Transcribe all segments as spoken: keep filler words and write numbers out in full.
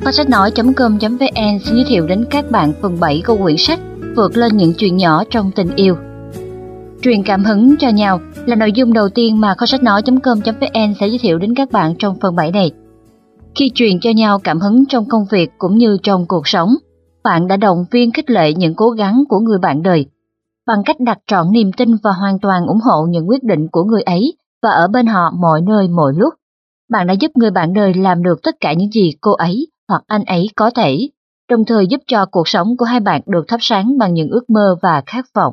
Kho sách nói chấm com chấm vn xin giới thiệu đến các bạn phần bảy của quyển sách Vượt lên những chuyện nhỏ trong tình yêu. Truyền cảm hứng cho nhau là nội dung đầu tiên mà Kho sách nói chấm com chấm vn sẽ giới thiệu đến các bạn trong phần bảy này. Khi truyền cho nhau cảm hứng trong công việc cũng như trong cuộc sống, bạn đã động viên khích lệ những cố gắng của người bạn đời. Bằng cách đặt trọn niềm tin và hoàn toàn ủng hộ những quyết định của người ấy và ở bên họ mọi nơi mọi lúc, bạn đã giúp người bạn đời làm được tất cả những gì cô ấy hoặc anh ấy có thể, đồng thời giúp cho cuộc sống của hai bạn được thắp sáng bằng những ước mơ và khát vọng.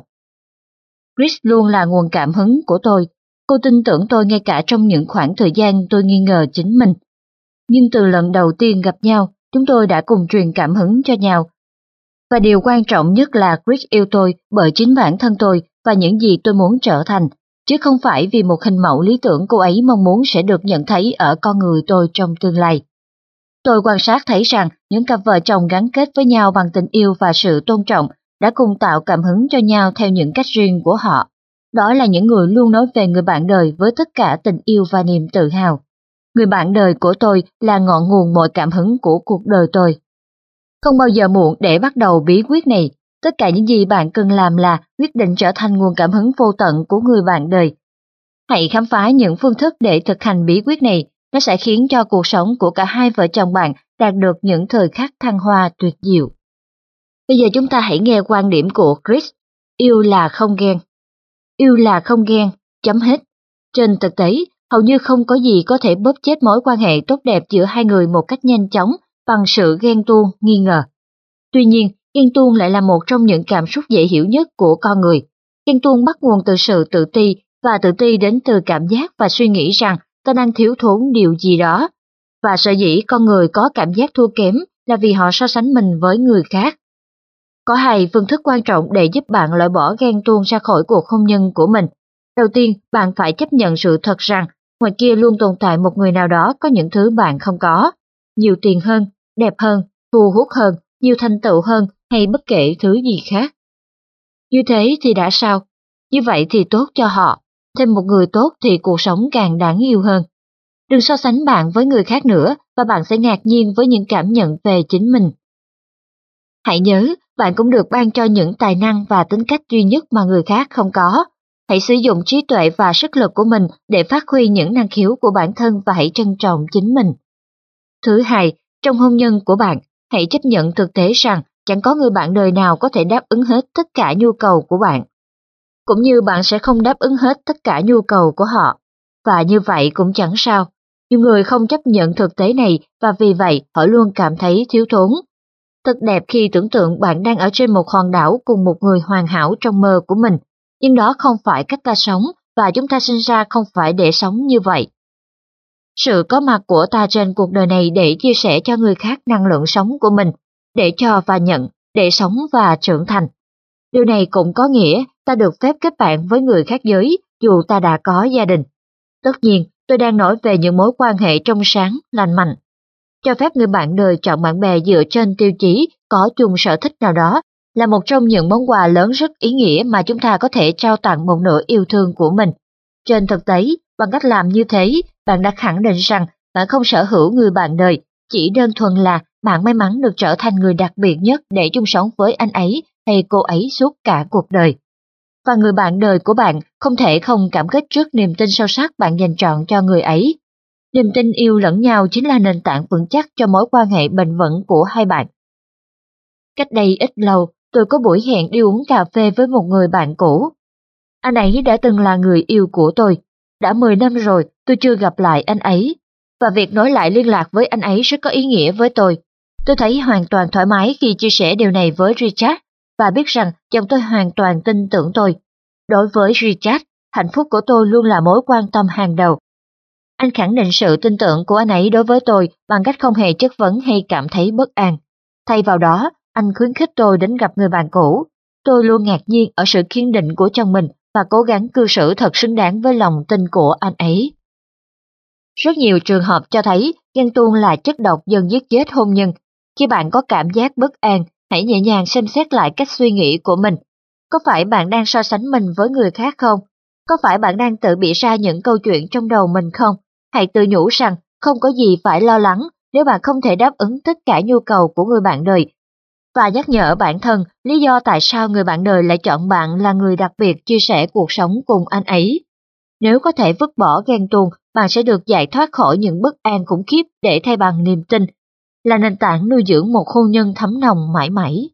Chris luôn là nguồn cảm hứng của tôi. Cô tin tưởng tôi ngay cả trong những khoảng thời gian tôi nghi ngờ chính mình. Nhưng từ lần đầu tiên gặp nhau, chúng tôi đã cùng truyền cảm hứng cho nhau. Và điều quan trọng nhất là Chris yêu tôi bởi chính bản thân tôi và những gì tôi muốn trở thành, chứ không phải vì một hình mẫu lý tưởng cô ấy mong muốn sẽ được nhận thấy ở con người tôi trong tương lai. Tôi quan sát thấy rằng những cặp vợ chồng gắn kết với nhau bằng tình yêu và sự tôn trọng đã cùng tạo cảm hứng cho nhau theo những cách riêng của họ. Đó là những người luôn nói về người bạn đời với tất cả tình yêu và niềm tự hào. Người bạn đời của tôi là ngọn nguồn mọi cảm hứng của cuộc đời tôi. Không bao giờ muộn để bắt đầu bí quyết này. Tất cả những gì bạn cần làm là quyết định trở thành nguồn cảm hứng vô tận của người bạn đời. Hãy khám phá những phương thức để thực hành bí quyết này. Nó sẽ khiến cho cuộc sống của cả hai vợ chồng bạn đạt được những thời khắc thăng hoa tuyệt diệu. Bây giờ chúng ta hãy nghe quan điểm của Chris. Yêu là không ghen. Yêu là không ghen, chấm hết. Trên thực tế, hầu như không có gì có thể bóp chết mối quan hệ tốt đẹp giữa hai người một cách nhanh chóng bằng sự ghen tuông, nghi ngờ. Tuy nhiên, ghen tuông lại là một trong những cảm xúc dễ hiểu nhất của con người. Ghen tuông bắt nguồn từ sự tự ti, và tự ti đến từ cảm giác và suy nghĩ rằng ta đang thiếu thốn điều gì đó. Và sở dĩ con người có cảm giác thua kém là vì họ so sánh mình với người khác. Có hai phương thức quan trọng để giúp bạn loại bỏ ghen tuông ra khỏi cuộc hôn nhân của mình. Đầu tiên, bạn phải chấp nhận sự thật rằng ngoài kia luôn tồn tại một người nào đó có những thứ bạn không có. Nhiều tiền hơn, đẹp hơn, thu hút hơn, nhiều thành tựu hơn hay bất kể thứ gì khác. Như thế thì đã sao? Như vậy thì tốt cho họ. Thêm một người tốt thì cuộc sống càng đáng yêu hơn. Đừng so sánh bạn với người khác nữa và bạn sẽ ngạc nhiên với những cảm nhận về chính mình. Hãy nhớ, bạn cũng được ban cho những tài năng và tính cách duy nhất mà người khác không có. Hãy sử dụng trí tuệ và sức lực của mình để phát huy những năng khiếu của bản thân và hãy trân trọng chính mình. Thứ hai, trong hôn nhân của bạn, hãy chấp nhận thực tế rằng chẳng có người bạn đời nào có thể đáp ứng hết tất cả nhu cầu của bạn. Cũng như bạn sẽ không đáp ứng hết tất cả nhu cầu của họ. Và như vậy cũng chẳng sao. Nhiều người không chấp nhận thực tế này và vì vậy họ luôn cảm thấy thiếu thốn. Thật đẹp khi tưởng tượng bạn đang ở trên một hòn đảo cùng một người hoàn hảo trong mơ của mình. Nhưng đó không phải cách ta sống và chúng ta sinh ra không phải để sống như vậy. Sự có mặt của ta trên cuộc đời này để chia sẻ cho người khác năng lượng sống của mình, để cho và nhận, để sống và trưởng thành. Điều này cũng có nghĩa ta được phép kết bạn với người khác giới dù ta đã có gia đình. Tất nhiên, tôi đang nói về những mối quan hệ trong sáng, lành mạnh. Cho phép người bạn đời chọn bạn bè dựa trên tiêu chí có chung sở thích nào đó là một trong những món quà lớn rất ý nghĩa mà chúng ta có thể trao tặng một nửa yêu thương của mình. Trên thực tế, bằng cách làm như thế, bạn đã khẳng định rằng bạn không sở hữu người bạn đời, chỉ đơn thuần là bạn may mắn được trở thành người đặc biệt nhất để chung sống với anh ấy hay cô ấy suốt cả cuộc đời. Và người bạn đời của bạn không thể không cảm kích trước niềm tin sâu sắc bạn dành trọn cho người ấy. Niềm tin yêu lẫn nhau chính là nền tảng vững chắc cho mối quan hệ bền vững của hai bạn. Cách đây ít lâu, tôi có buổi hẹn đi uống cà phê với một người bạn cũ. Anh ấy đã từng là người yêu của tôi. Đã mười năm rồi, tôi chưa gặp lại anh ấy. Và việc nối lại liên lạc với anh ấy rất có ý nghĩa với tôi. Tôi thấy hoàn toàn thoải mái khi chia sẻ điều này với Richard, và biết rằng chồng tôi hoàn toàn tin tưởng tôi. Đối với Richard, hạnh phúc của tôi luôn là mối quan tâm hàng đầu. Anh khẳng định sự tin tưởng của anh ấy đối với tôi bằng cách không hề chất vấn hay cảm thấy bất an. Thay vào đó, anh khuyến khích tôi đến gặp người bạn cũ. Tôi luôn ngạc nhiên ở sự kiên định của chồng mình và cố gắng cư xử thật xứng đáng với lòng tin của anh ấy. Rất nhiều trường hợp cho thấy ghen tuông là chất độc dần giết chết hôn nhân. Khi bạn có cảm giác bất an, hãy nhẹ nhàng xem xét lại cách suy nghĩ của mình. Có phải bạn đang so sánh mình với người khác không? Có phải bạn đang tự bịa ra những câu chuyện trong đầu mình không? Hãy tự nhủ rằng không có gì phải lo lắng nếu bạn không thể đáp ứng tất cả nhu cầu của người bạn đời, và nhắc nhở bản thân lý do tại sao người bạn đời lại chọn bạn là người đặc biệt chia sẻ cuộc sống cùng anh ấy. Nếu có thể vứt bỏ ghen tuông, bạn sẽ được giải thoát khỏi những bất an khủng khiếp để thay bằng niềm tin, là nền tảng nuôi dưỡng một hôn nhân thấm nồng mãi mãi.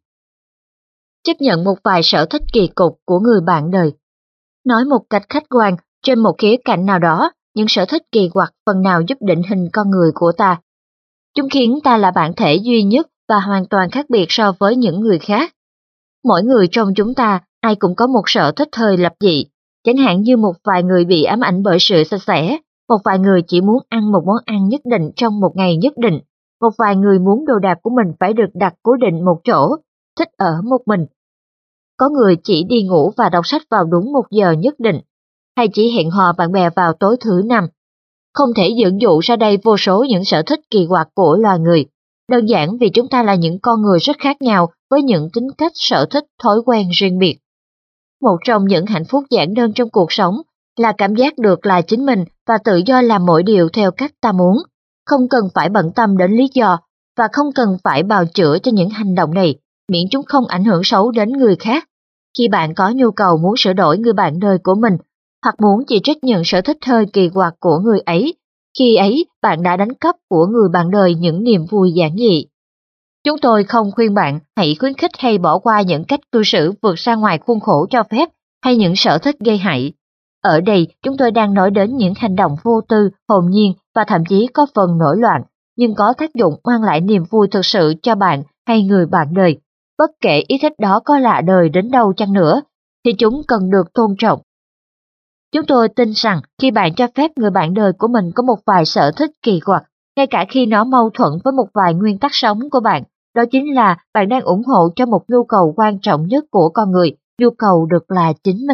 Chấp nhận một vài sở thích kỳ cục của người bạn đời. Nói một cách khách quan, trên một khía cạnh nào đó, những sở thích kỳ quặc phần nào giúp định hình con người của ta. Chúng khiến ta là bản thể duy nhất và hoàn toàn khác biệt so với những người khác. Mỗi người trong chúng ta, ai cũng có một sở thích hơi lập dị, chẳng hạn như một vài người bị ám ảnh bởi sự sạch sẽ, một vài người chỉ muốn ăn một món ăn nhất định trong một ngày nhất định, một vài người muốn đồ đạc của mình phải được đặt cố định một chỗ, thích ở một mình. Có người chỉ đi ngủ và đọc sách vào đúng một giờ nhất định, hay chỉ hẹn hò bạn bè vào tối thứ năm. Không thể dẫn dụ ra đây vô số những sở thích kỳ quặc của loài người, đơn giản vì chúng ta là những con người rất khác nhau với những tính cách, sở thích, thói quen riêng biệt. Một trong những hạnh phúc giản đơn trong cuộc sống là cảm giác được là chính mình và tự do làm mọi điều theo cách ta muốn, không cần phải bận tâm đến lý do và không cần phải bào chữa cho những hành động này, miễn chúng không ảnh hưởng xấu đến người khác. Khi bạn có nhu cầu muốn sửa đổi người bạn đời của mình, hoặc muốn chỉ trích những sở thích hơi kỳ quặc của người ấy, khi ấy bạn đã đánh cắp của người bạn đời những niềm vui giản dị. Chúng tôi không khuyên bạn hãy khuyến khích hay bỏ qua những cách cư xử vượt ra ngoài khuôn khổ cho phép hay những sở thích gây hại. Ở đây chúng tôi đang nói đến những hành động vô tư, hồn nhiên và thậm chí có phần nổi loạn, nhưng có tác dụng mang lại niềm vui thực sự cho bạn hay người bạn đời. Bất kể ý thích đó có lạ đời đến đâu chăng nữa, thì chúng cần được tôn trọng. Chúng tôi tin rằng khi bạn cho phép người bạn đời của mình có một vài sở thích kỳ quặc, ngay cả khi nó mâu thuẫn với một vài nguyên tắc sống của bạn, đó chính là bạn đang ủng hộ cho một nhu cầu quan trọng nhất của con người, nhu cầu được là chính mình.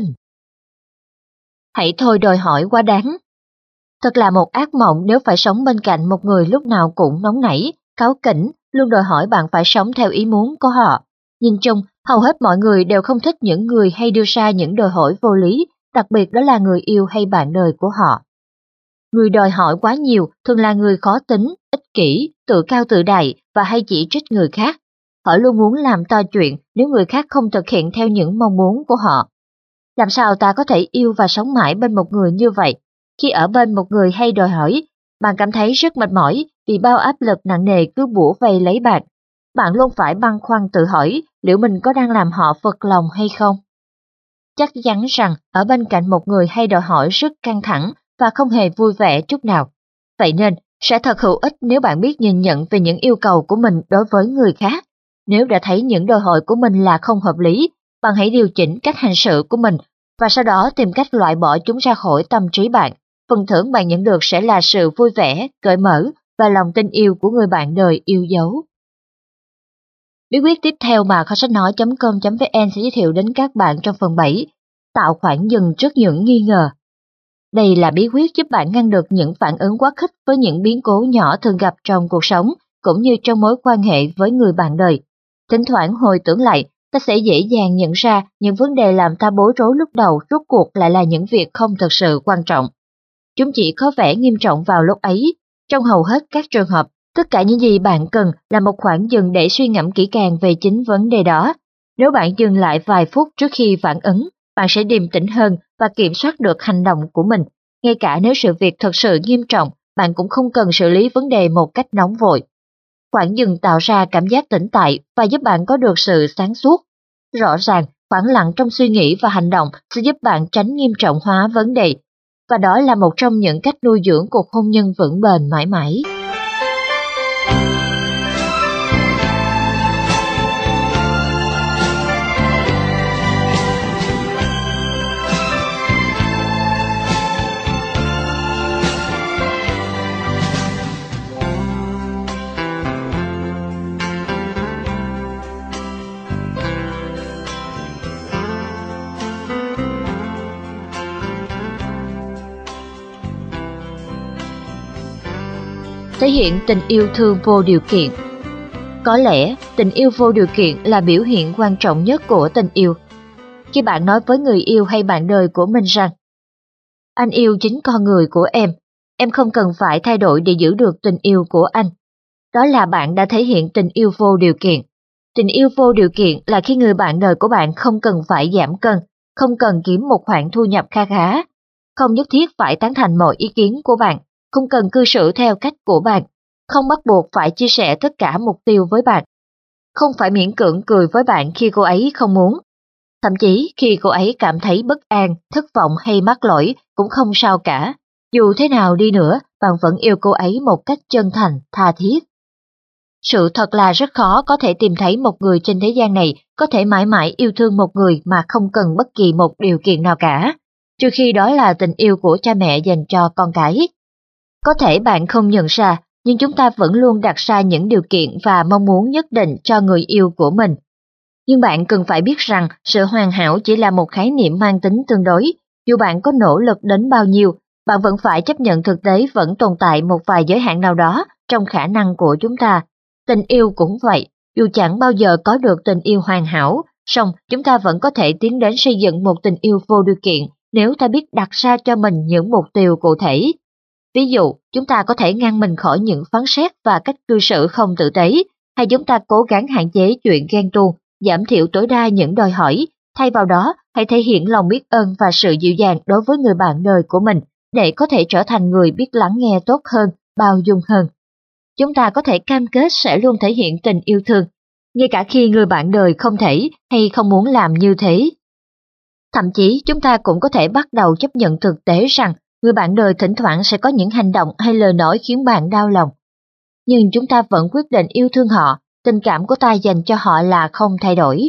Hãy thôi đòi hỏi quá đáng. Thật là một ác mộng nếu phải sống bên cạnh một người lúc nào cũng nóng nảy, cáu kỉnh, luôn đòi hỏi bạn phải sống theo ý muốn của họ. Nhìn chung, hầu hết mọi người đều không thích những người hay đưa ra những đòi hỏi vô lý, đặc biệt đó là người yêu hay bạn đời của họ. Người đòi hỏi quá nhiều thường là người khó tính, ích kỷ, tự cao tự đại và hay chỉ trích người khác. Họ luôn muốn làm to chuyện nếu người khác không thực hiện theo những mong muốn của họ. Làm sao ta có thể yêu và sống mãi bên một người như vậy? Khi ở bên một người hay đòi hỏi, bạn cảm thấy rất mệt mỏi vì bao áp lực nặng nề cứ bủa vây lấy bạn. Bạn luôn phải băn khoăn tự hỏi liệu mình có đang làm họ phật lòng hay không. Chắc chắn rằng ở bên cạnh một người hay đòi hỏi rất căng thẳng và không hề vui vẻ chút nào. Vậy nên, sẽ thật hữu ích nếu bạn biết nhìn nhận về những yêu cầu của mình đối với người khác. Nếu đã thấy những đòi hỏi của mình là không hợp lý, bạn hãy điều chỉnh cách hành xử của mình và sau đó tìm cách loại bỏ chúng ra khỏi tâm trí bạn. Phần thưởng bạn nhận được sẽ là sự vui vẻ, cởi mở và lòng tin yêu của người bạn đời yêu dấu. Bí quyết tiếp theo mà kho sách nói chấm com chấm vn sẽ giới thiệu đến các bạn trong phần bảy, tạo khoảng dừng trước những nghi ngờ. Đây là bí quyết giúp bạn ngăn được những phản ứng quá khích với những biến cố nhỏ thường gặp trong cuộc sống, cũng như trong mối quan hệ với người bạn đời. Thỉnh thoảng hồi tưởng lại, ta sẽ dễ dàng nhận ra những vấn đề làm ta bối rối lúc đầu rốt cuộc lại là những việc không thực sự quan trọng. Chúng chỉ có vẻ nghiêm trọng vào lúc ấy. Trong hầu hết các trường hợp, tất cả những gì bạn cần là một khoảng dừng để suy ngẫm kỹ càng về chính vấn đề đó. Nếu bạn dừng lại vài phút trước khi phản ứng, bạn sẽ điềm tĩnh hơn và kiểm soát được hành động của mình. Ngay cả nếu sự việc thật sự nghiêm trọng, bạn cũng không cần xử lý vấn đề một cách nóng vội. Khoảng dừng tạo ra cảm giác tĩnh tại và giúp bạn có được sự sáng suốt. Rõ ràng, khoảng lặng trong suy nghĩ và hành động sẽ giúp bạn tránh nghiêm trọng hóa vấn đề. Và đó là một trong những cách nuôi dưỡng cuộc hôn nhân vững bền mãi mãi. Thể hiện tình yêu thương vô điều kiện. Có lẽ tình yêu vô điều kiện là biểu hiện quan trọng nhất của tình yêu. Khi bạn nói với người yêu hay bạn đời của mình rằng anh yêu chính con người của em, em không cần phải thay đổi để giữ được tình yêu của anh. đó là bạn đã thể hiện tình yêu vô điều kiện. Tình yêu vô điều kiện là khi người bạn đời của bạn không cần phải giảm cân, không cần kiếm một khoản thu nhập kha khá, không nhất thiết phải tán thành mọi ý kiến của bạn, không cần cư xử theo cách của bạn, không bắt buộc phải chia sẻ tất cả mục tiêu với bạn, không phải miễn cưỡng cười với bạn khi cô ấy không muốn. Thậm chí khi cô ấy cảm thấy bất an, thất vọng hay mắc lỗi cũng không sao cả. Dù thế nào đi nữa, bạn vẫn yêu cô ấy một cách chân thành, tha thiết. Sự thật là rất khó có thể tìm thấy một người trên thế gian này có thể mãi mãi yêu thương một người mà không cần bất kỳ một điều kiện nào cả, trừ khi đó là tình yêu của cha mẹ dành cho con cái. Có thể bạn không nhận ra, nhưng chúng ta vẫn luôn đặt ra những điều kiện và mong muốn nhất định cho người yêu của mình. Nhưng bạn cần phải biết rằng sự hoàn hảo chỉ là một khái niệm mang tính tương đối. Dù bạn có nỗ lực đến bao nhiêu, bạn vẫn phải chấp nhận thực tế vẫn tồn tại một vài giới hạn nào đó trong khả năng của chúng ta. Tình yêu cũng vậy, dù chẳng bao giờ có được tình yêu hoàn hảo, song chúng ta vẫn có thể tiến đến xây dựng một tình yêu vô điều kiện nếu ta biết đặt ra cho mình những mục tiêu cụ thể. Ví dụ, chúng ta có thể ngăn mình khỏi những phán xét và cách cư xử không tử tế, hay chúng ta cố gắng hạn chế chuyện ghen tuông, giảm thiểu tối đa những đòi hỏi, thay vào đó hãy thể hiện lòng biết ơn và sự dịu dàng đối với người bạn đời của mình để có thể trở thành người biết lắng nghe tốt hơn, bao dung hơn. Chúng ta có thể cam kết sẽ luôn thể hiện tình yêu thương, ngay cả khi người bạn đời không thể hay không muốn làm như thế. Thậm chí chúng ta cũng có thể bắt đầu chấp nhận thực tế rằng người bạn đời thỉnh thoảng sẽ có những hành động hay lời nói khiến bạn đau lòng. Nhưng chúng ta vẫn quyết định yêu thương họ, tình cảm của ta dành cho họ là không thay đổi.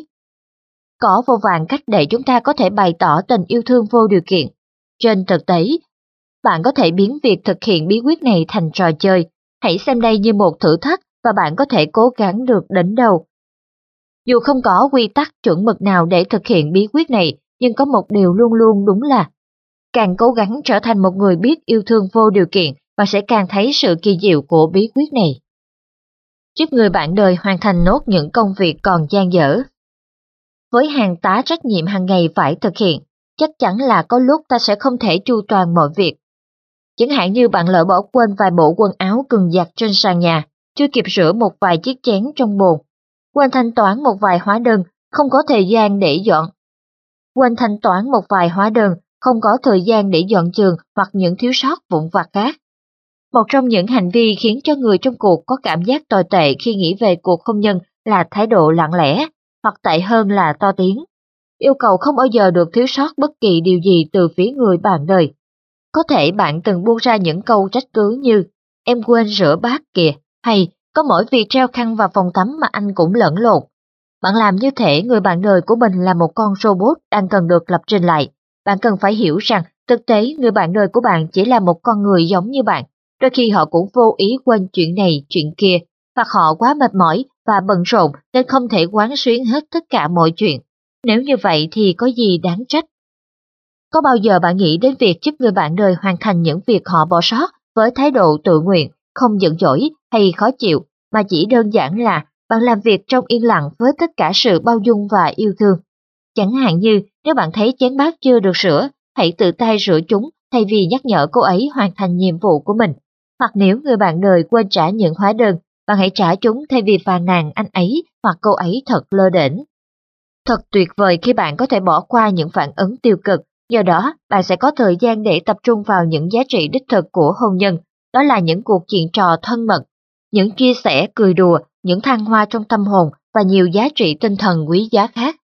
Có vô vàn cách để chúng ta có thể bày tỏ tình yêu thương vô điều kiện. Trên thực tế, bạn có thể biến việc thực hiện bí quyết này thành trò chơi. Hãy xem đây như một thử thách và bạn có thể cố gắng được đến đâu. Dù không có quy tắc chuẩn mực nào để thực hiện bí quyết này, nhưng có một điều luôn luôn đúng là càng cố gắng trở thành một người biết yêu thương vô điều kiện, bạn sẽ càng thấy sự kỳ diệu của bí quyết này. Giúp người bạn đời hoàn thành nốt những công việc còn dang dở. Với hàng tá trách nhiệm hàng ngày phải thực hiện, chắc chắn là có lúc ta sẽ không thể chu toàn mọi việc. Chẳng hạn như bạn lỡ bỏ quên vài bộ quần áo cần giặt trên sàn nhà, chưa kịp rửa một vài chiếc chén trong bồn, quên thanh toán một vài hóa đơn, không có thời gian để dọn. Quên thanh toán một vài hóa đơn, không có thời gian để dọn giường hoặc những thiếu sót vụn vặt khác. Một trong những hành vi khiến cho người trong cuộc có cảm giác tồi tệ khi nghĩ về cuộc hôn nhân là thái độ lặng lẽ, hoặc tệ hơn là to tiếng. Yêu cầu không bao giờ được thiếu sót bất kỳ điều gì từ phía người bạn đời. Có thể bạn từng buông ra những câu trách cứ như em quên rửa bát kìa, hay có mỗi việc treo khăn vào phòng tắm mà anh cũng lẫn lộn. Bạn làm như thể người bạn đời của mình là một con robot đang cần được lập trình lại. Bạn cần phải hiểu rằng thực tế người bạn đời của bạn chỉ là một con người giống như bạn. Đôi khi họ cũng vô ý quên chuyện này, chuyện kia, hoặc họ quá mệt mỏi và bận rộn nên không thể quán xuyến hết tất cả mọi chuyện. Nếu như vậy thì có gì đáng trách? Có bao giờ bạn nghĩ đến việc giúp người bạn đời hoàn thành những việc họ bỏ sót với thái độ tự nguyện, không giận dỗi hay khó chịu, mà chỉ đơn giản là bạn làm việc trong yên lặng với tất cả sự bao dung và yêu thương? Chẳng hạn như nếu bạn thấy chén bát chưa được rửa, hãy tự tay rửa chúng thay vì nhắc nhở cô ấy hoàn thành nhiệm vụ của mình. Hoặc nếu người bạn đời quên trả những hóa đơn, bạn hãy trả chúng thay vì phàn nàn anh ấy hoặc cô ấy thật lơ đễnh. Thật tuyệt vời khi bạn có thể bỏ qua những phản ứng tiêu cực, do đó bạn sẽ có thời gian để tập trung vào những giá trị đích thực của hôn nhân, đó là những cuộc chuyện trò thân mật, những chia sẻ cười đùa, những thăng hoa trong tâm hồn và nhiều giá trị tinh thần quý giá khác.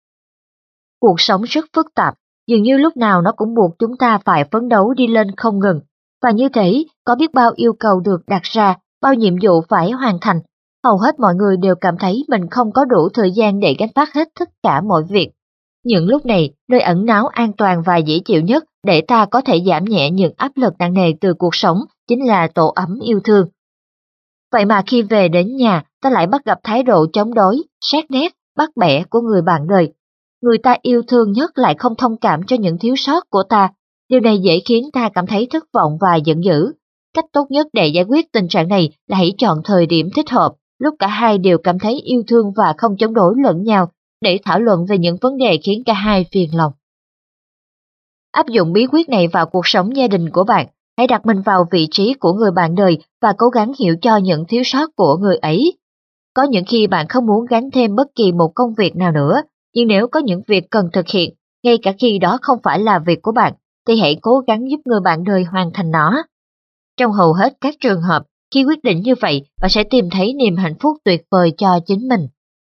Cuộc sống rất phức tạp, dường như lúc nào nó cũng buộc chúng ta phải phấn đấu đi lên không ngừng, và như thế có biết bao yêu cầu được đặt ra, bao nhiệm vụ phải hoàn thành. Hầu hết mọi người đều cảm thấy mình không có đủ thời gian để gánh vác hết tất cả mọi việc. Những lúc này, nơi ẩn náu an toàn và dễ chịu nhất để ta có thể giảm nhẹ những áp lực nặng nề từ cuộc sống chính là tổ ấm yêu thương. Vậy mà khi về đến nhà, ta lại bắt gặp thái độ chống đối, xét nét, bắt bẻ của người bạn đời. Người ta yêu thương nhất lại không thông cảm cho những thiếu sót của ta. Điều này dễ khiến ta cảm thấy thất vọng và giận dữ. Cách tốt nhất để giải quyết tình trạng này là hãy chọn thời điểm thích hợp, lúc cả hai đều cảm thấy yêu thương và không chống đối lẫn nhau, để thảo luận về những vấn đề khiến cả hai phiền lòng. Áp dụng bí quyết này vào cuộc sống gia đình của bạn, hãy đặt mình vào vị trí của người bạn đời và cố gắng hiểu cho những thiếu sót của người ấy. Có những khi bạn không muốn gánh thêm bất kỳ một công việc nào nữa, nhưng nếu có những việc cần thực hiện, ngay cả khi đó không phải là việc của bạn, thì hãy cố gắng giúp người bạn đời hoàn thành nó. Trong hầu hết các trường hợp, khi quyết định như vậy, bạn sẽ tìm thấy niềm hạnh phúc tuyệt vời cho chính mình.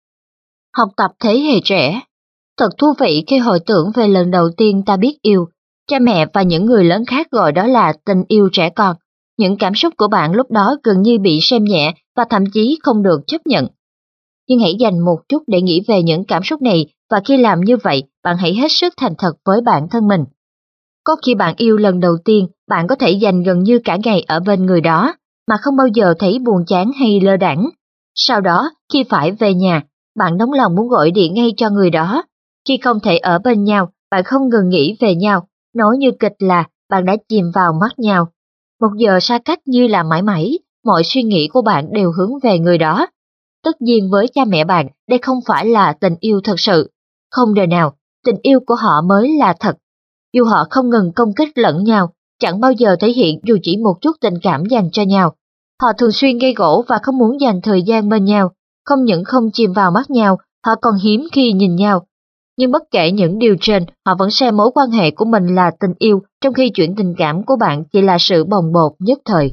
Học tập thế hệ trẻ. Thật thú vị khi hồi tưởng về lần đầu tiên ta biết yêu. Cha mẹ và những người lớn khác gọi đó là tình yêu trẻ con. Những cảm xúc của bạn lúc đó gần như bị xem nhẹ và thậm chí không được chấp nhận. Nhưng hãy dành một chút để nghĩ về những cảm xúc này, và khi làm như vậy, bạn hãy hết sức thành thật với bản thân mình. Có khi bạn yêu lần đầu tiên, bạn có thể dành gần như cả ngày ở bên người đó, mà không bao giờ thấy buồn chán hay lơ đãng. Sau đó, khi phải về nhà, bạn nóng lòng muốn gọi điện ngay cho người đó. Khi không thể ở bên nhau, bạn không ngừng nghĩ về nhau, nói như kịch là bạn đã chìm vào mắt nhau. Một giờ xa cách như là mãi mãi, mọi suy nghĩ của bạn đều hướng về người đó. Tất nhiên với cha mẹ bạn, đây không phải là tình yêu thật sự. Không đời nào, tình yêu của họ mới là thật. Dù họ không ngừng công kích lẫn nhau, chẳng bao giờ thể hiện dù chỉ một chút tình cảm dành cho nhau. Họ thường xuyên gây gổ và không muốn dành thời gian bên nhau. Không những không chìm vào mắt nhau, họ còn hiếm khi nhìn nhau. Nhưng bất kể những điều trên, họ vẫn xem mối quan hệ của mình là tình yêu, trong khi chuyện tình cảm của bạn chỉ là sự bồng bột nhất thời.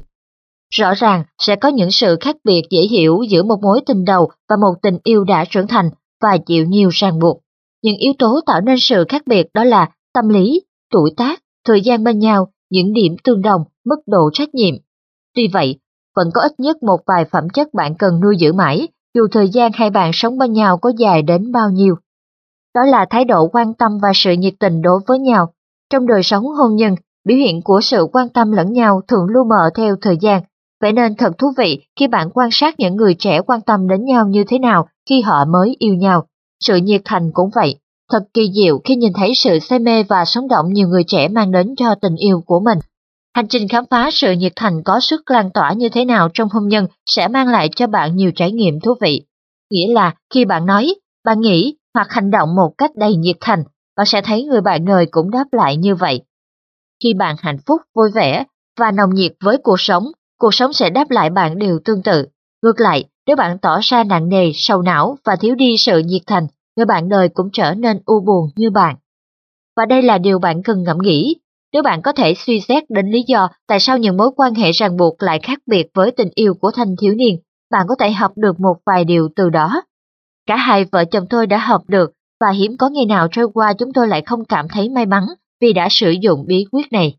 Rõ ràng sẽ có những sự khác biệt dễ hiểu giữa một mối tình đầu và một tình yêu đã trưởng thành và chịu nhiều ràng buộc. Những yếu tố tạo nên sự khác biệt đó là tâm lý, tuổi tác, thời gian bên nhau, những điểm tương đồng, mức độ trách nhiệm. Tuy vậy, vẫn có ít nhất một vài phẩm chất bạn cần nuôi giữ mãi, dù thời gian hai bạn sống bên nhau có dài đến bao nhiêu. Đó là thái độ quan tâm và sự nhiệt tình đối với nhau. Trong đời sống hôn nhân, biểu hiện của sự quan tâm lẫn nhau thường lu mờ theo thời gian. Vậy nên thật thú vị khi bạn quan sát những người trẻ quan tâm đến nhau như thế nào khi họ mới yêu nhau. Sự nhiệt thành cũng vậy. Thật kỳ diệu khi nhìn thấy sự say mê và sống động nhiều người trẻ mang đến cho tình yêu của mình. Hành trình khám phá sự nhiệt thành có sức lan tỏa như thế nào trong hôn nhân sẽ mang lại cho bạn nhiều trải nghiệm thú vị. Nghĩa là khi bạn nói, bạn nghĩ hoặc hành động một cách đầy nhiệt thành, bạn sẽ thấy người bạn đời cũng đáp lại như vậy. Khi bạn hạnh phúc, vui vẻ và nồng nhiệt với cuộc sống, cuộc sống sẽ đáp lại bạn điều tương tự. Ngược lại, nếu bạn tỏ ra nặng nề, sầu não và thiếu đi sự nhiệt thành, người bạn đời cũng trở nên u buồn như bạn. Và đây là điều bạn cần ngẫm nghĩ. Nếu bạn có thể suy xét đến lý do tại sao những mối quan hệ ràng buộc lại khác biệt với tình yêu của thanh thiếu niên, bạn có thể học được một vài điều từ đó. Cả hai vợ chồng tôi đã học được, và hiếm có ngày nào trôi qua chúng tôi lại không cảm thấy may mắn vì đã sử dụng bí quyết này.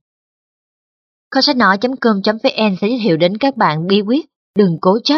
Kho sách nói chấm com chấm vn sẽ giới thiệu đến các bạn bí quyết đừng cố chấp.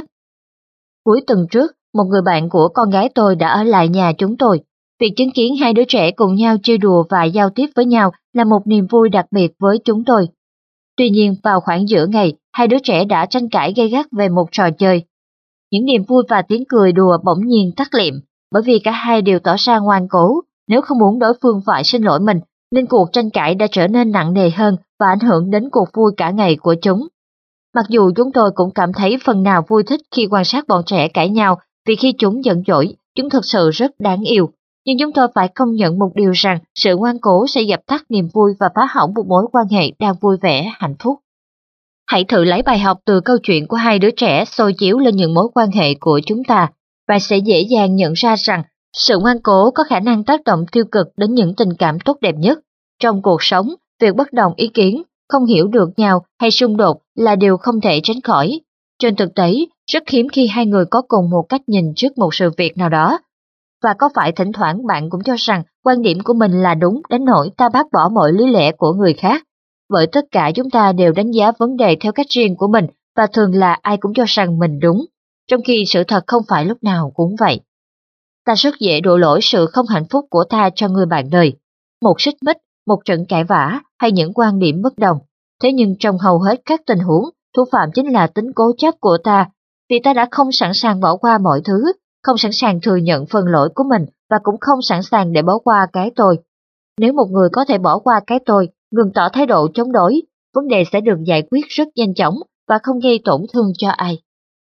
Cuối tuần trước, một người bạn của con gái tôi đã ở lại nhà chúng tôi. Việc chứng kiến hai đứa trẻ cùng nhau chơi đùa và giao tiếp với nhau là một niềm vui đặc biệt với chúng tôi. Tuy nhiên, vào khoảng giữa ngày, hai đứa trẻ đã tranh cãi gay gắt về một trò chơi. Những niềm vui và tiếng cười đùa bỗng nhiên tắt liệm, bởi vì cả hai đều tỏ ra ngoan cố, nếu không muốn đối phương phải xin lỗi mình, nên cuộc tranh cãi đã trở nên nặng nề hơn và ảnh hưởng đến cuộc vui cả ngày của chúng. Mặc dù chúng tôi cũng cảm thấy phần nào vui thích khi quan sát bọn trẻ cãi nhau, vì khi chúng giận dỗi, chúng thực sự rất đáng yêu. Nhưng chúng tôi phải công nhận một điều rằng sự ngoan cố sẽ dập tắt niềm vui và phá hỏng một mối quan hệ đang vui vẻ, hạnh phúc. Hãy thử lấy bài học từ câu chuyện của hai đứa trẻ soi chiếu lên những mối quan hệ của chúng ta. Bạn sẽ dễ dàng nhận ra rằng sự ngoan cố có khả năng tác động tiêu cực đến những tình cảm tốt đẹp nhất. Trong cuộc sống, việc bất đồng ý kiến, không hiểu được nhau hay xung đột là điều không thể tránh khỏi. Trên thực tế, rất hiếm khi hai người có cùng một cách nhìn trước một sự việc nào đó. Và có phải thỉnh thoảng bạn cũng cho rằng quan điểm của mình là đúng đến nỗi ta bác bỏ mọi lý lẽ của người khác? Bởi tất cả chúng ta đều đánh giá vấn đề theo cách riêng của mình và thường là ai cũng cho rằng mình đúng, trong khi sự thật không phải lúc nào cũng vậy. Ta rất dễ đổ lỗi sự không hạnh phúc của ta cho người bạn đời, một xích mích, một trận cãi vã hay những quan điểm bất đồng. Thế nhưng trong hầu hết các tình huống, thủ phạm chính là tính cố chấp của ta, vì ta đã không sẵn sàng bỏ qua mọi thứ, không sẵn sàng thừa nhận phần lỗi của mình và cũng không sẵn sàng để bỏ qua cái tôi. Nếu một người có thể bỏ qua cái tôi, ngừng tỏ thái độ chống đối, vấn đề sẽ được giải quyết rất nhanh chóng và không gây tổn thương cho ai.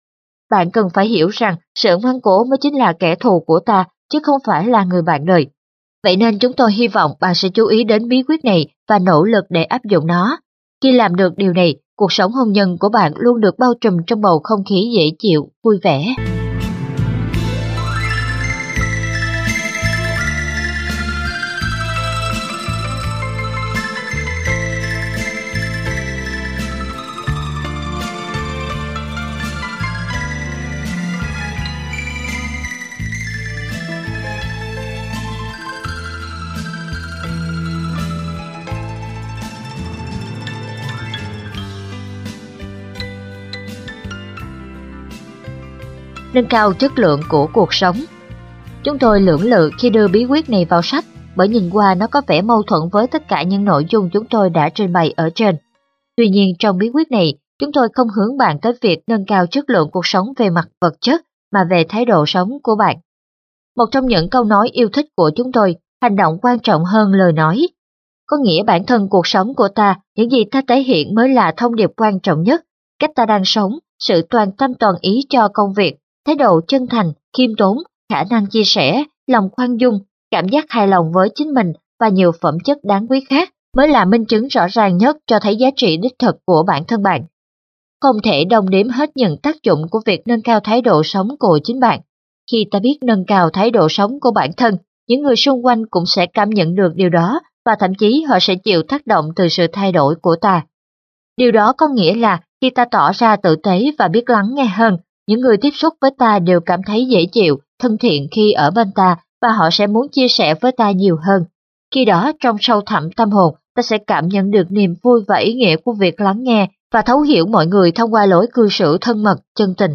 Bạn cần phải hiểu rằng sự ngoan cố mới chính là kẻ thù của ta, chứ không phải là người bạn đời. Vậy nên chúng tôi hy vọng bạn sẽ chú ý đến bí quyết này và nỗ lực để áp dụng nó. Khi làm được điều này, cuộc sống hôn nhân của bạn luôn được bao trùm trong bầu không khí dễ chịu, vui vẻ. Nâng cao chất lượng của cuộc sống. Chúng tôi lưỡng lự khi đưa bí quyết này vào sách, bởi nhìn qua nó có vẻ mâu thuẫn với tất cả những nội dung chúng tôi đã trình bày ở trên. Tuy nhiên trong bí quyết này, chúng tôi không hướng bạn tới việc nâng cao chất lượng cuộc sống về mặt vật chất, mà về thái độ sống của bạn. Một trong những câu nói yêu thích của chúng tôi, hành động quan trọng hơn lời nói. Có nghĩa bản thân cuộc sống của ta, những gì ta thể hiện mới là thông điệp quan trọng nhất, cách ta đang sống, sự toàn tâm toàn ý cho công việc, thái độ chân thành, khiêm tốn, khả năng chia sẻ, lòng khoan dung, cảm giác hài lòng với chính mình và nhiều phẩm chất đáng quý khác mới là minh chứng rõ ràng nhất cho thấy giá trị đích thực của bản thân bạn. Không thể đong đếm hết những tác dụng của việc nâng cao thái độ sống của chính bạn. Khi ta biết nâng cao thái độ sống của bản thân, những người xung quanh cũng sẽ cảm nhận được điều đó và thậm chí họ sẽ chịu tác động từ sự thay đổi của ta. Điều đó có nghĩa là khi ta tỏ ra tử tế và biết lắng nghe hơn, những người tiếp xúc với ta đều cảm thấy dễ chịu, thân thiện khi ở bên ta và họ sẽ muốn chia sẻ với ta nhiều hơn. Khi đó, trong sâu thẳm tâm hồn, ta sẽ cảm nhận được niềm vui và ý nghĩa của việc lắng nghe và thấu hiểu mọi người thông qua lối cư xử thân mật, chân tình.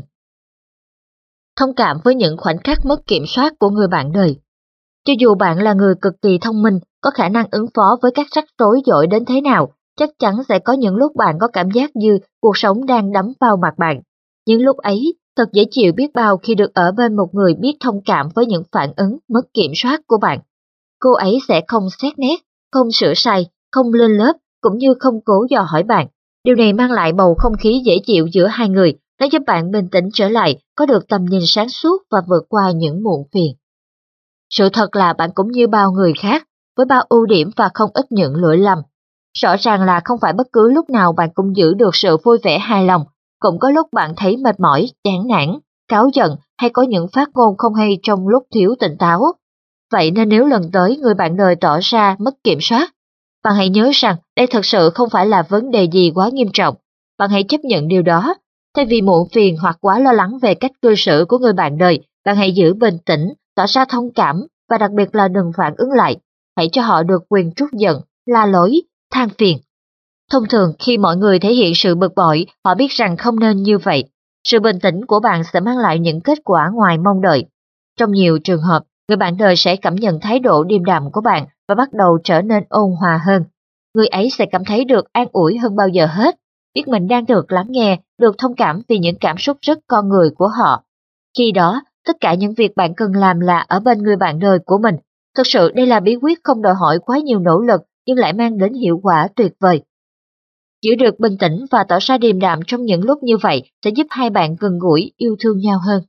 Thông cảm với những khoảnh khắc mất kiểm soát của người bạn đời. Cho dù bạn là người cực kỳ thông minh, có khả năng ứng phó với các rắc rối dội đến thế nào, chắc chắn sẽ có những lúc bạn có cảm giác như cuộc sống đang đấm vào mặt bạn. Những lúc ấy, thật dễ chịu biết bao khi được ở bên một người biết thông cảm với những phản ứng mất kiểm soát của bạn. Cô ấy sẽ không xét nét, không sửa sai, không lên lớp, cũng như không cố dò hỏi bạn. Điều này mang lại bầu không khí dễ chịu giữa hai người, nó giúp bạn bình tĩnh trở lại, có được tầm nhìn sáng suốt và vượt qua những muộn phiền. Sự thật là bạn cũng như bao người khác, với bao ưu điểm và không ít những lỗi lầm. Rõ ràng là không phải bất cứ lúc nào bạn cũng giữ được sự vui vẻ hài lòng, cũng có lúc bạn thấy mệt mỏi, chán nản, cáu giận hay có những phát ngôn không hay trong lúc thiếu tỉnh táo. Vậy nên nếu lần tới người bạn đời tỏ ra mất kiểm soát, bạn hãy nhớ rằng đây thực sự không phải là vấn đề gì quá nghiêm trọng. Bạn hãy chấp nhận điều đó. Thay vì muộn phiền hoặc quá lo lắng về cách cư xử của người bạn đời, bạn hãy giữ bình tĩnh, tỏ ra thông cảm và đặc biệt là đừng phản ứng lại. Hãy cho họ được quyền trút giận, la lối, than phiền. Thông thường khi mọi người thể hiện sự bực bội, họ biết rằng không nên như vậy. Sự bình tĩnh của bạn sẽ mang lại những kết quả ngoài mong đợi. Trong nhiều trường hợp, người bạn đời sẽ cảm nhận thái độ điềm đạm của bạn và bắt đầu trở nên ôn hòa hơn. Người ấy sẽ cảm thấy được an ủi hơn bao giờ hết, biết mình đang được lắng nghe, được thông cảm vì những cảm xúc rất con người của họ. Khi đó, tất cả những việc bạn cần làm là ở bên người bạn đời của mình. Thực sự đây là bí quyết không đòi hỏi quá nhiều nỗ lực nhưng lại mang đến hiệu quả tuyệt vời. Giữ được bình tĩnh và tỏ ra điềm đạm trong những lúc như vậy sẽ giúp hai bạn gần gũi, yêu thương nhau hơn.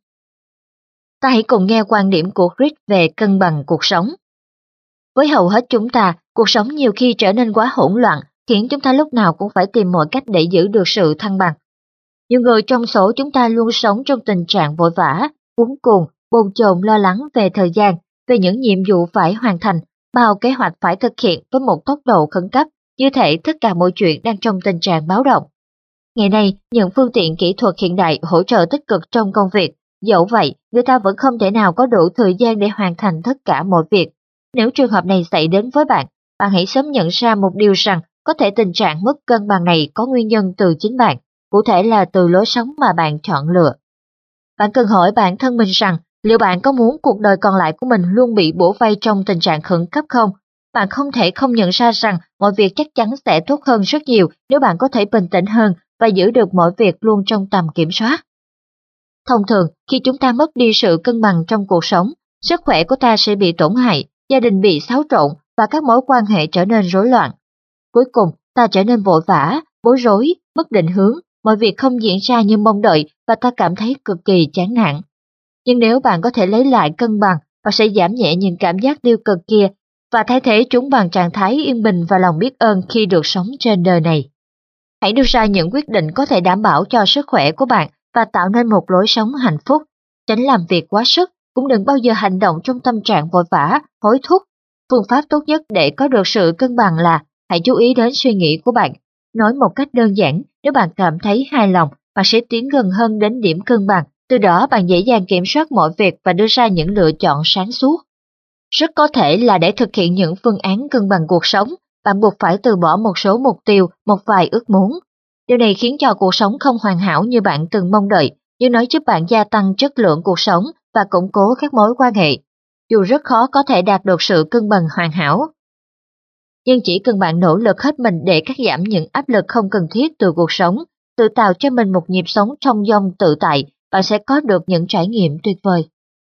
Ta hãy cùng nghe quan điểm của Chris về cân bằng cuộc sống. Với hầu hết chúng ta, cuộc sống nhiều khi trở nên quá hỗn loạn, khiến chúng ta lúc nào cũng phải tìm mọi cách để giữ được sự thăng bằng. Nhiều người trong số chúng ta luôn sống trong tình trạng vội vã, cuống cuồng, bồn chồn lo lắng về thời gian, về những nhiệm vụ phải hoàn thành, bao kế hoạch phải thực hiện với một tốc độ khẩn cấp, như thể tất cả mọi chuyện đang trong tình trạng báo động. Ngày nay, những phương tiện kỹ thuật hiện đại hỗ trợ tích cực trong công việc, dẫu vậy, người ta vẫn không thể nào có đủ thời gian để hoàn thành tất cả mọi việc. Nếu trường hợp này xảy đến với bạn, bạn hãy sớm nhận ra một điều rằng có thể tình trạng mất cân bằng này có nguyên nhân từ chính bạn, cụ thể là từ lối sống mà bạn chọn lựa. Bạn cần hỏi bản thân mình rằng liệu bạn có muốn cuộc đời còn lại của mình luôn bị bủa vây trong tình trạng khẩn cấp không? Bạn không thể không nhận ra rằng mọi việc chắc chắn sẽ tốt hơn rất nhiều nếu bạn có thể bình tĩnh hơn và giữ được mọi việc luôn trong tầm kiểm soát. Thông thường, khi chúng ta mất đi sự cân bằng trong cuộc sống, sức khỏe của ta sẽ bị tổn hại, gia đình bị xáo trộn và các mối quan hệ trở nên rối loạn. Cuối cùng, ta trở nên vội vã, bối rối, mất định hướng, mọi việc không diễn ra như mong đợi và ta cảm thấy cực kỳ chán nản. Nhưng nếu bạn có thể lấy lại cân bằng, bạn sẽ giảm nhẹ những cảm giác tiêu cực kia và thay thế chúng bằng trạng thái yên bình và lòng biết ơn khi được sống trên đời này. Hãy đưa ra những quyết định có thể đảm bảo cho sức khỏe của bạn và tạo nên một lối sống hạnh phúc. Tránh làm việc quá sức, cũng đừng bao giờ hành động trong tâm trạng vội vã, hối thúc. Phương pháp tốt nhất để có được sự cân bằng là hãy chú ý đến suy nghĩ của bạn. Nói một cách đơn giản, nếu bạn cảm thấy hài lòng, bạn sẽ tiến gần hơn đến điểm cân bằng. Từ đó bạn dễ dàng kiểm soát mọi việc và đưa ra những lựa chọn sáng suốt. Rất có thể là để thực hiện những phương án cân bằng cuộc sống, bạn buộc phải từ bỏ một số mục tiêu, một vài ước muốn. Điều này khiến cho cuộc sống không hoàn hảo như bạn từng mong đợi, nhưng nó giúp bạn gia tăng chất lượng cuộc sống và củng cố các mối quan hệ. Dù rất khó có thể đạt được sự cân bằng hoàn hảo, nhưng chỉ cần bạn nỗ lực hết mình để cắt giảm những áp lực không cần thiết từ cuộc sống, tự tạo cho mình một nhịp sống thong dong tự tại, bạn sẽ có được những trải nghiệm tuyệt vời.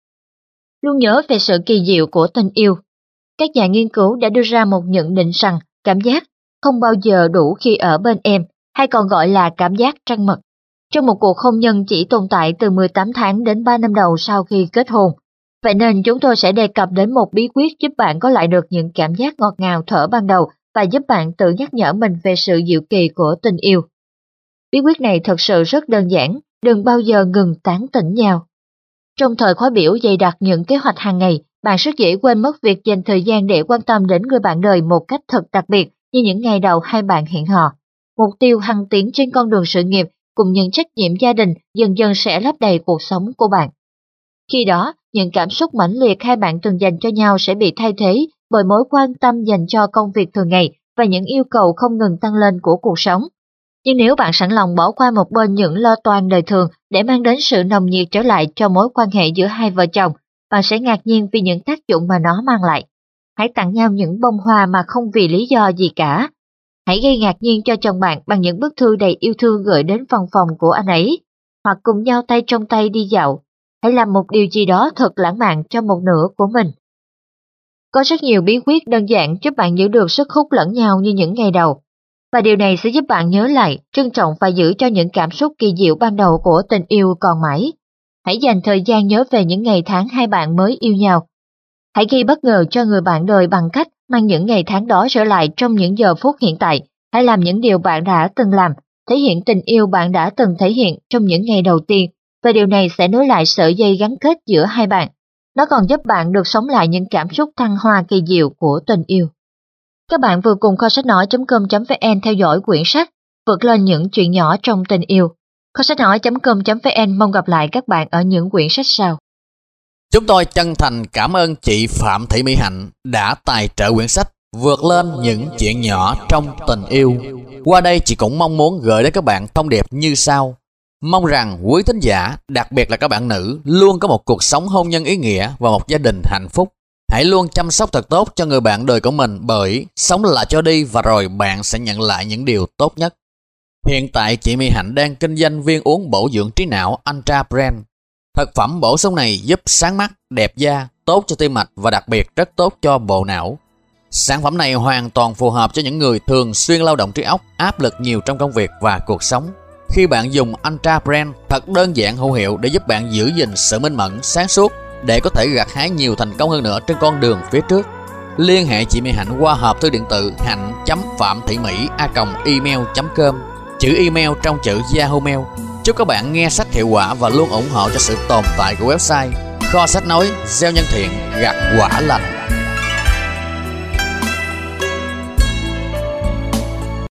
Luôn nhớ về sự kỳ diệu của tình yêu. Các nhà nghiên cứu đã đưa ra một nhận định rằng cảm giác không bao giờ đủ khi ở bên em, hay còn gọi là cảm giác trăng mật, trong một cuộc hôn nhân chỉ tồn tại từ mười tám tháng đến ba năm đầu sau khi kết hôn. Vậy nên chúng tôi sẽ đề cập đến một bí quyết giúp bạn có lại được những cảm giác ngọt ngào thuở ban đầu và giúp bạn tự nhắc nhở mình về sự diệu kỳ của tình yêu. Bí quyết này thật sự rất đơn giản, đừng bao giờ ngừng tán tỉnh nhau. Trong thời khóa biểu dày đặc những kế hoạch hàng ngày, bạn rất dễ quên mất việc dành thời gian để quan tâm đến người bạn đời một cách thật đặc biệt như những ngày đầu hai bạn hẹn hò. Mục tiêu hăng tiến trên con đường sự nghiệp cùng những trách nhiệm gia đình dần dần sẽ lấp đầy cuộc sống của bạn. Khi đó, những cảm xúc mãnh liệt hai bạn từng dành cho nhau sẽ bị thay thế bởi mối quan tâm dành cho công việc thường ngày và những yêu cầu không ngừng tăng lên của cuộc sống. Nhưng nếu bạn sẵn lòng bỏ qua một bên những lo toan đời thường để mang đến sự nồng nhiệt trở lại cho mối quan hệ giữa hai vợ chồng, bạn sẽ ngạc nhiên vì những tác dụng mà nó mang lại. Hãy tặng nhau những bông hoa mà không vì lý do gì cả. Hãy gây ngạc nhiên cho chồng bạn bằng những bức thư đầy yêu thương gửi đến văn phòng của anh ấy, hoặc cùng nhau tay trong tay đi dạo. Hãy làm một điều gì đó thật lãng mạn cho một nửa của mình. Có rất nhiều bí quyết đơn giản giúp bạn giữ được sức hút lẫn nhau như những ngày đầu. Và điều này sẽ giúp bạn nhớ lại, trân trọng và giữ cho những cảm xúc kỳ diệu ban đầu của tình yêu còn mãi. Hãy dành thời gian nhớ về những ngày tháng hai bạn mới yêu nhau. Hãy gây bất ngờ cho người bạn đời bằng cách mang những ngày tháng đó trở lại trong những giờ phút hiện tại. Hãy làm những điều bạn đã từng làm, thể hiện tình yêu bạn đã từng thể hiện trong những ngày đầu tiên, và điều này sẽ nối lại sợi dây gắn kết giữa hai bạn. Nó còn giúp bạn được sống lại những cảm xúc thăng hoa kỳ diệu của tình yêu. Các bạn vừa cùng kho sách nói chấm com chấm vn theo dõi quyển sách Vượt lên những chuyện nhỏ trong tình yêu. kho sách nói chấm com chấm vn mong gặp lại các bạn ở những quyển sách sau. Chúng tôi chân thành cảm ơn chị Phạm Thị Mỹ Hạnh đã tài trợ quyển sách Vượt lên những chuyện nhỏ trong tình yêu. Qua đây chị cũng mong muốn gửi đến các bạn thông điệp như sau. Mong rằng quý thính giả, đặc biệt là các bạn nữ, luôn có một cuộc sống hôn nhân ý nghĩa và một gia đình hạnh phúc. Hãy luôn chăm sóc thật tốt cho người bạn đời của mình, bởi sống là cho đi và rồi bạn sẽ nhận lại những điều tốt nhất. Hiện tại chị Mỹ Hạnh đang kinh doanh viên uống bổ dưỡng trí não Antra Brand. Thực phẩm bổ sung này giúp sáng mắt, đẹp da, tốt cho tim mạch và đặc biệt rất tốt cho bộ não. Sản phẩm này hoàn toàn phù hợp cho những người thường xuyên lao động trí óc, áp lực nhiều trong công việc và cuộc sống. Khi bạn dùng Antra Brand, thật đơn giản hữu hiệu để giúp bạn giữ gìn sự minh mẫn, sáng suốt để có thể gặt hái nhiều thành công hơn nữa trên con đường phía trước. Liên hệ chị Mỹ Hạnh qua hộp thư điện tử hạnh chấm phạm thị mỹ a còng email chấm com, chữ email trong chữ Yahoo Mail. Chúc các bạn nghe sách hiệu quả và luôn ủng hộ cho sự tồn tại của website Kho sách nói gieo nhân thiện gặt quả lành.